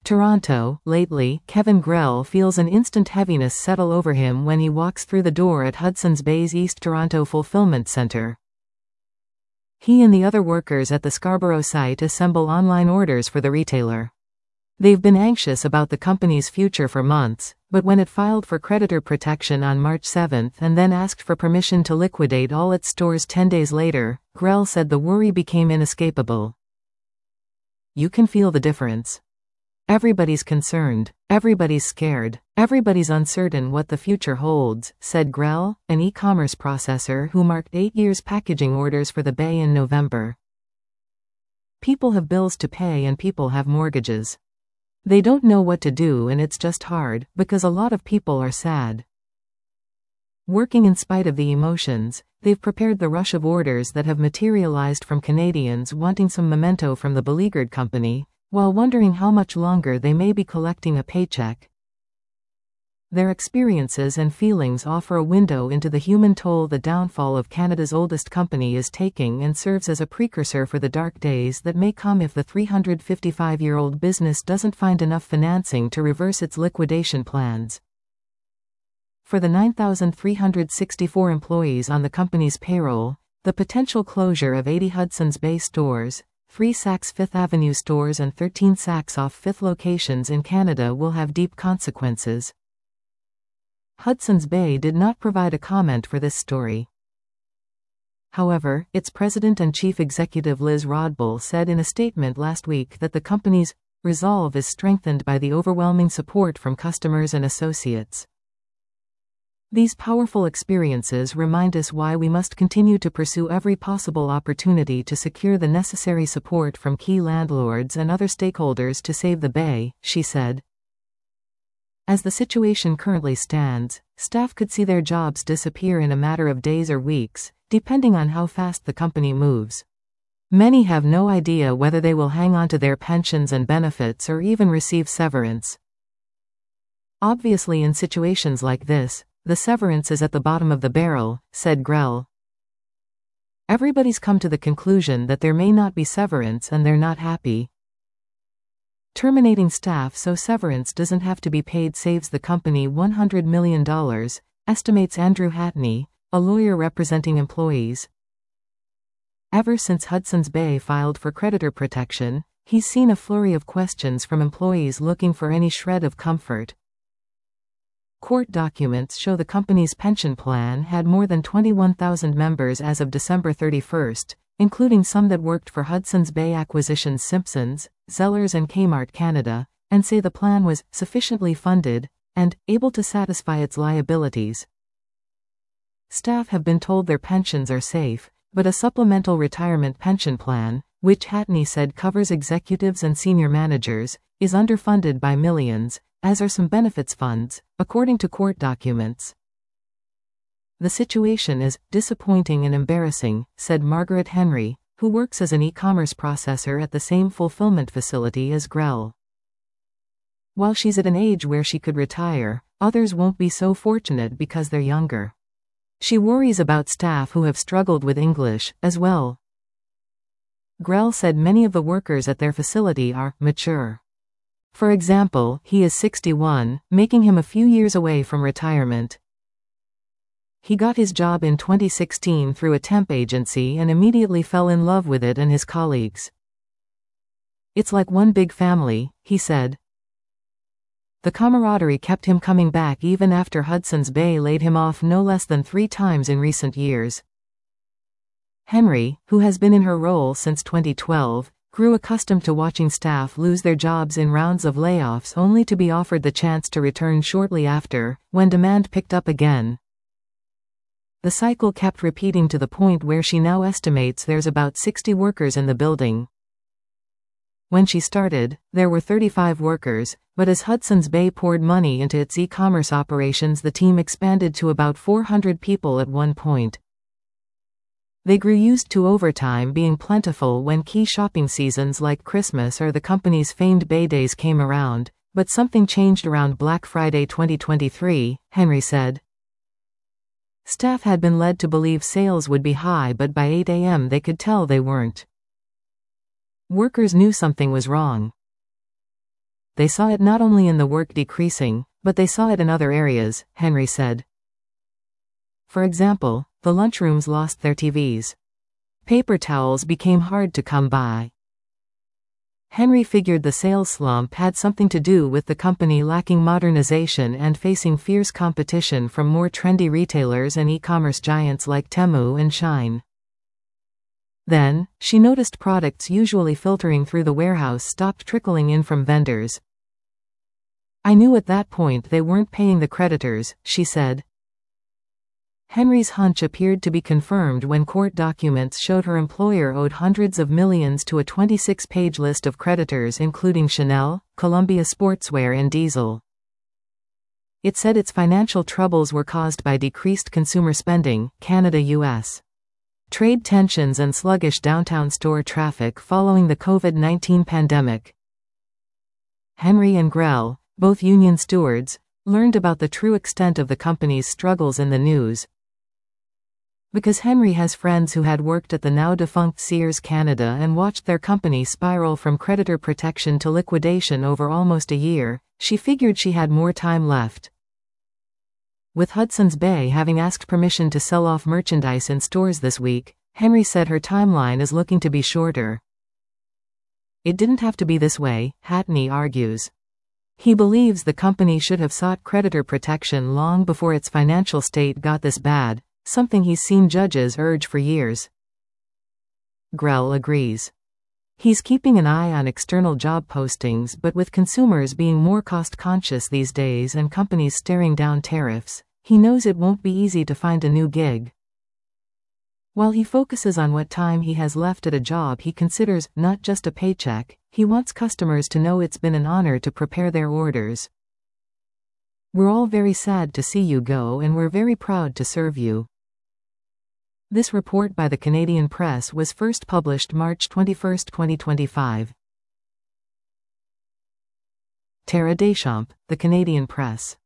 Toronto. Lately, Kevin Grell feels an instant heaviness settle over him when he walks through the door at Hudson's Bay's East Toronto Fulfillment Centre. He and the other workers at the Scarborough site assemble online orders for the retailer. They've been anxious about the company's future for months, but when it filed for creditor protection on March 7 and then asked for permission to liquidate all its stores 10 days later, Grell said the worry became inescapable. "You can feel the difference. Everybody's concerned, everybody's scared, everybody's uncertain what the future holds," said Grell, an e-commerce processor who marked 8 years packaging orders for the Bay in November. "People have bills to pay and people have mortgages. They don't know what to do and it's just hard, because a lot of people are sad. Working in spite of the emotions, they've prepared the rush of orders that have materialized from Canadians wanting some memento from the beleaguered company, while wondering how much longer they may be collecting a paycheck. Their experiences and feelings offer a window into the human toll the downfall of Canada's oldest company is taking and serves as a precursor for the dark days that may come if the 355-year-old business doesn't find enough financing to reverse its liquidation plans." For the 9,364 employees on the company's payroll, the potential closure of 80 Hudson's Bay stores, 3 Saks Fifth Avenue stores and 13 Saks off Fifth locations in Canada will have deep consequences. Hudson's Bay did not provide a comment for this story. However, its president and chief executive Liz Rodbell said in a statement last week that the company's resolve is strengthened by the overwhelming support from customers and associates. "These powerful experiences remind us why we must continue to pursue every possible opportunity to secure the necessary support from key landlords and other stakeholders to save the Bay," she said. As the situation currently stands, staff could see their jobs disappear in a matter of days or weeks, depending on how fast the company moves. Many have no idea whether they will hang on to their pensions and benefits or even receive severance. "Obviously, in situations like this, the severance is at the bottom of the barrel," said Grell. "Everybody's come to the conclusion that there may not be severance and they're not happy. Terminating staff so severance doesn't have to be paid saves the company $100 million, estimates Andrew Hatney, a lawyer representing employees. Ever since Hudson's Bay filed for creditor protection, he's seen a flurry of questions from employees looking for any shred of comfort. Court documents show the company's pension plan had more than 21,000 members as of December 31, including some that worked for Hudson's Bay Acquisitions Simpsons, Zellers and Kmart Canada, and say the plan was sufficiently funded and able to satisfy its liabilities. Staff have been told their pensions are safe, but a supplemental retirement pension plan, which Hatney said covers executives and senior managers, is underfunded by millions, as are some benefits funds, according to court documents. "The situation is disappointing and embarrassing," said Margaret Henry, who works as an e-commerce processor at the same fulfillment facility as Grell. "While she's at an age where she could retire, others won't be so fortunate because they're younger. She worries about staff who have struggled with English, as well." Grell said many of the workers at their facility are mature. For example, he is 61, making him a few years away from retirement. He got his job in 2016 through a temp agency and immediately fell in love with it and his colleagues. "It's like one big family," he said. The camaraderie kept him coming back even after Hudson's Bay laid him off no less than 3 times in recent years. Henry, who has been in her role since 2012, grew accustomed to watching staff lose their jobs in rounds of layoffs only to be offered the chance to return shortly after, when demand picked up again. The cycle kept repeating to the point where she now estimates there's about 60 workers in the building. When she started, there were 35 workers, but as Hudson's Bay poured money into its e-commerce operations, the team expanded to about 400 people at one point. They grew used to overtime being plentiful when key shopping seasons like Christmas or the company's famed Bay Days came around, but something changed around Black Friday 2023, Henry said. Staff had been led to believe sales would be high, but by 8 a.m. they could tell they weren't. Workers knew something was wrong. They saw it not only in the work decreasing, but they saw it in other areas, Henry said. For example, the lunchrooms lost their TVs. Paper towels became hard to come by. Henry figured the sales slump had something to do with the company lacking modernization and facing fierce competition from more trendy retailers and e-commerce giants like Temu and Shein. Then, she noticed products usually filtering through the warehouse stopped trickling in from vendors. I knew at that point they weren't paying the creditors, she said. Henry's hunch appeared to be confirmed when court documents showed her employer owed hundreds of millions to a 26-page list of creditors including Chanel, Columbia Sportswear and Diesel. It said its financial troubles were caused by decreased consumer spending, Canada-US. Trade tensions and sluggish downtown store traffic following the COVID-19 pandemic. Henry and Grell, both union stewards, learned about the true extent of the company's struggles in the news. Because Henry has friends who had worked at the now-defunct Sears Canada and watched their company spiral from creditor protection to liquidation over almost a year, she figured she had more time left. With Hudson's Bay having asked permission to sell off merchandise in stores this week, Henry said her timeline is looking to be shorter. It didn't have to be this way, Hatney argues. He believes the company should have sought creditor protection long before its financial state got this bad, something he's seen judges urge for years. Grell agrees. He's keeping an eye on external job postings, but with consumers being more cost-conscious these days and companies staring down tariffs, he knows it won't be easy to find a new gig. While he focuses on what time he has left at a job he considers not just a paycheck, he wants customers to know it's been an honor to prepare their orders. We're all very sad to see you go and we're very proud to serve you. This report by the Canadian Press was first published March 21, 2025. Tara Deschamps, The Canadian Press.